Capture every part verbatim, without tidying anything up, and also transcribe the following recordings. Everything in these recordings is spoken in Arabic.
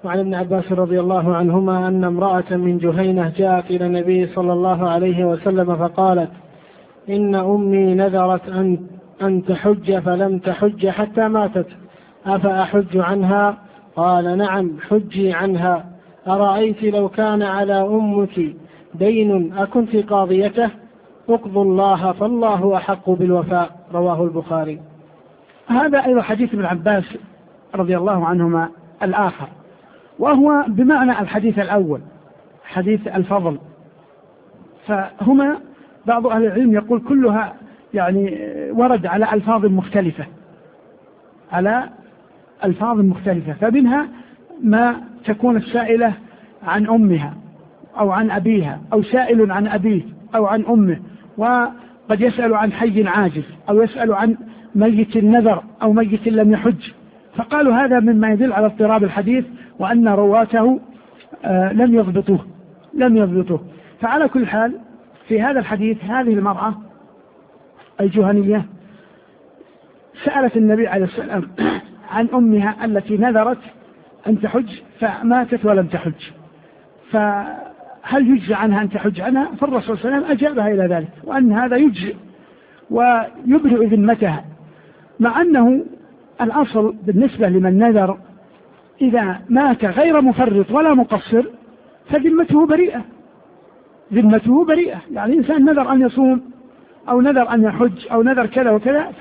وعن ابن عباس رضي الله عنهما أن امرأة من جهينة جاءت إلى النبي صلى الله عليه وسلم فقالت: إن أمي نذرت أن, أن تحج فلم تحج حتى ماتت، أفأحج عنها؟ قال: نعم، حجي عنها. أرأيت لو كان على أمك دين أكنت قاضيته؟ اقض الله فالله أحق بالوفاء. رواه البخاري. هذا أيضا حديث ابن عباس رضي الله عنهما الآخر، وهو بمعنى الحديث الأول، حديث الفضل. فهما بعض أهل العلم يقول كلها يعني ورد على ألفاظ مختلفة، على ألفاظ مختلفة، فمنها ما تكون السائلة عن أمها أو عن أبيها، أو سائل عن أبيه أو عن أمه، وقد يسأل عن حي عاجز، أو يسأل عن ميت النذر أو ميت لم يحج. فقالوا هذا مما يدل على اضطراب الحديث، وأن رواته آه لم يضبطوه لم يضبطوه فعلى كل حال في هذا الحديث هذه المرأة الجهنية سألت النبي عليه السلام عن أمها التي نذرت أن تحج فماتت ولم تحج، فهل يجزى عنها أن تحج عنها؟ فالرسول صلى الله عليه وسلم أجابها إلى ذلك، وأن هذا يجزئ ويبرئ ذمتها، مع أنه الأصل بالنسبة لمن نذر إذا مات غير مفرط ولا مقصر فذمته بريئة، ذمته بريئة. يعني إنسان نذر أن يصوم أو نذر أن يحج أو نذر كذا وكذا،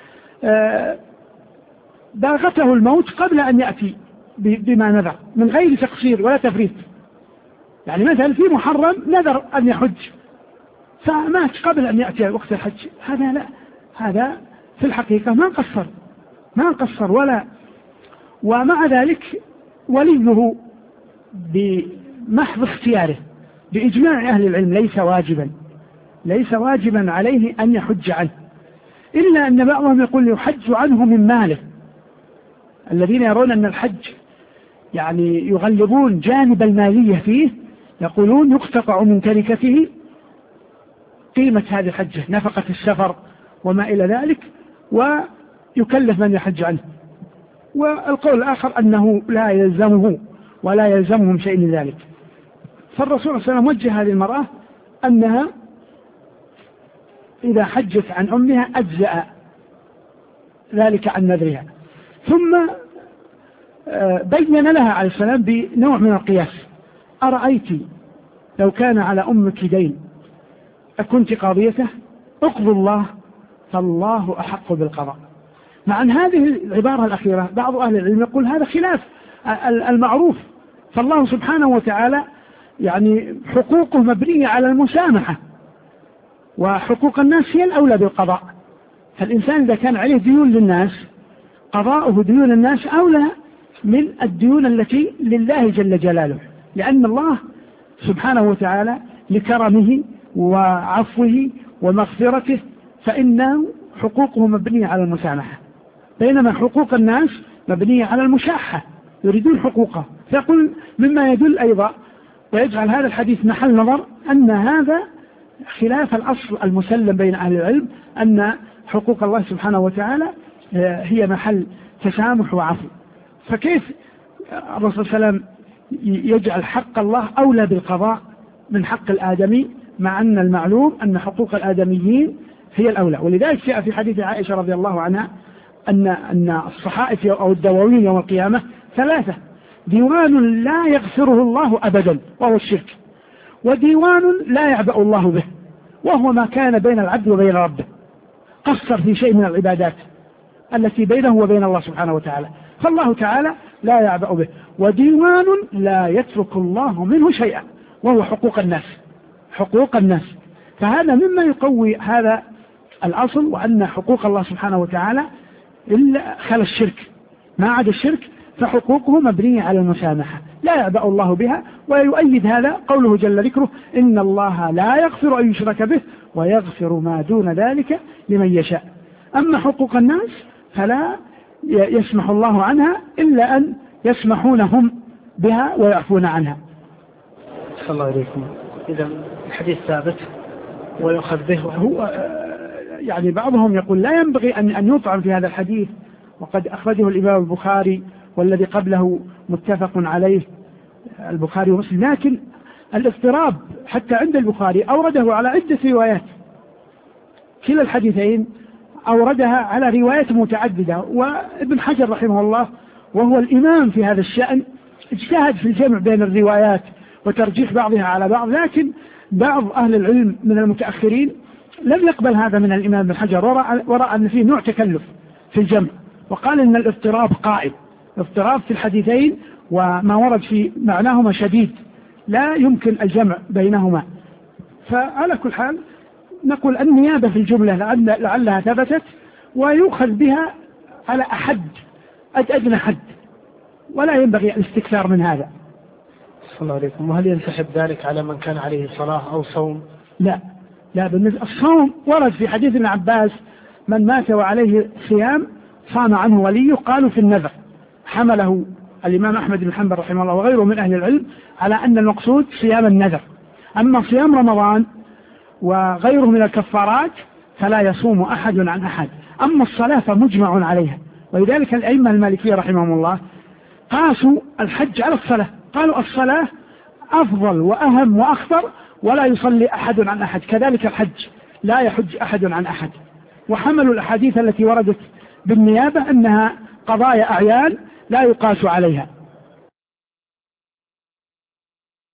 فباغته الموت قبل أن يأتي بما نذر من غير تقصير ولا تفريط. يعني مثلا في محرم نذر أن يحج فمات قبل أن يأتي وقت الحج، هذا لا، هذا في الحقيقة ما قصر ما قصر ولا. ومع ذلك وليه بمحض اختياره بإجماع أهل العلم ليس واجبا ليس واجبا عليه أن يحج عنه، إلا أن بعضهم يقول يحج عنه من ماله. الذين يرون أن الحج يعني يغلبون جانب المالية فيه يقولون يقتطع من تركته قيمة هذه الحجة، نفقة السفر وما إلى ذلك، ويكلف من يحج عنه. والقول الآخر أنه لا يلزمه ولا يلزمهم شيء من ذلك. فالرسول صلى الله عليه وسلم وجه هذه المرأة أنها إذا حجت عن أمها أجزأ ذلك عن نذرها، ثم بين لها عليه السلام بنوع من القياس: أرأيت لو كان على أمك دين أكنت قاضيته؟ اقضوا الله فالله أحق بالقضاء. مع أن هذه العبارة الأخيرة بعض أهل العلم يقول هذا خلاف المعروف، فالله سبحانه وتعالى يعني حقوقه مبنية على المسامحة، وحقوق الناس هي الأولى بالقضاء. فالإنسان إذا كان عليه ديون للناس قضاؤه ديون الناس أولى من الديون التي لله جل جلاله، لأن الله سبحانه وتعالى لكرمه وعفوه ومغفرته فإن حقوقه مبنية على المسامحة، بينما حقوق الناس مبنية على المشاحة، يريدون حقوقه. فيقول مما يدل أيضا ويجعل هذا الحديث محل نظر أن هذا خلاف الأصل المسلم بين أهل العلم، أن حقوق الله سبحانه وتعالى هي محل تسامح وعفو. فكيف الرسول صلى الله عليه وسلم يجعل حق الله أولى بالقضاء من حق الآدمي، مع أن المعلوم أن حقوق الآدميين هي الأولى؟ ولذلك جاء في حديث عائشة رضي الله عنها أن أن الصحائف أو الدواوين يوم القيامة ثلاثة: ديوان لا يغفره الله أبدا وهو الشرك، وديوان لا يعبأ الله به وهو ما كان بين العبد وبين ربه، قصر في شيء من العبادات التي بينه وبين الله سبحانه وتعالى، فالله تعالى لا يعبأ به، وديوان لا يترك الله منه شيئا وهو حقوق الناس حقوق الناس. فهذا مما يقوي هذا الأصل، وأن حقوق الله سبحانه وتعالى إلا خلا الشرك، ما عدا الشرك فحقوقه مبنية على المسامحة لا يعبأ الله بها. ويؤيد هذا قوله جل ذكره: إن الله لا يغفر أن يشرك به ويغفر ما دون ذلك لمن يشاء. أما حقوق الناس فلا يسمح الله عنها إلا أن يسمحون هم بها ويعفون عنها. صلى الله عليكم. إذا الحديث ثابت ويؤخذ به. هو يعني بعضهم يقول لا ينبغي أن أن يطعن في هذا الحديث، وقد أخرجه الإمام البخاري والذي قبله متفق عليه البخاري ومسلم، لكن الاضطراب حتى عند البخاري أورده على عدة روايات، كلا الحديثين أوردها على روايات متعددة. وابن حجر رحمه الله وهو الإمام في هذا الشأن اجتهد في الجمع بين الروايات وترجيح بعضها على بعض، لكن بعض أهل العلم من المتأخرين لم يقبل هذا من الإمام ابن حجر، ورأى أن فيه نوع تكلف في الجمع، وقال أن الاضطراب قائم، اضطراب في الحديثين وما ورد في معناهما شديد لا يمكن الجمع بينهما. فعلى كل حال نقول النيابة في الجملة لعل لعلها ثبتت ويؤخذ بها على أحد أدنى حد، ولا ينبغي الاستكثار من هذا. صلى الله عليكم. وهل ينسحب ذلك على من كان عليه صلاة أو صوم؟ لا لا، بالنسبة الصوم ورد في حديث ابن عباس من مات وعليه صيام صام عنه وليه، قالوا في النذر، حمله الإمام أحمد بن حنبل رحمه الله وغيره من أهل العلم على أن المقصود صيام النذر. أما صيام رمضان وغيره من الكفارات فلا يصوم أحد عن أحد. أما الصلاة فمجمع عليها، ولذلك الأئمة المالكية رحمهم الله قاسوا الحج على الصلاة، قالوا الصلاة أفضل وأهم وأخطر ولا يصلي أحد عن أحد، كذلك الحج لا يحج أحد عن أحد. وحملوا الأحاديث التي وردت بالنيابة أنها قضايا أعيان لا يقاس عليها.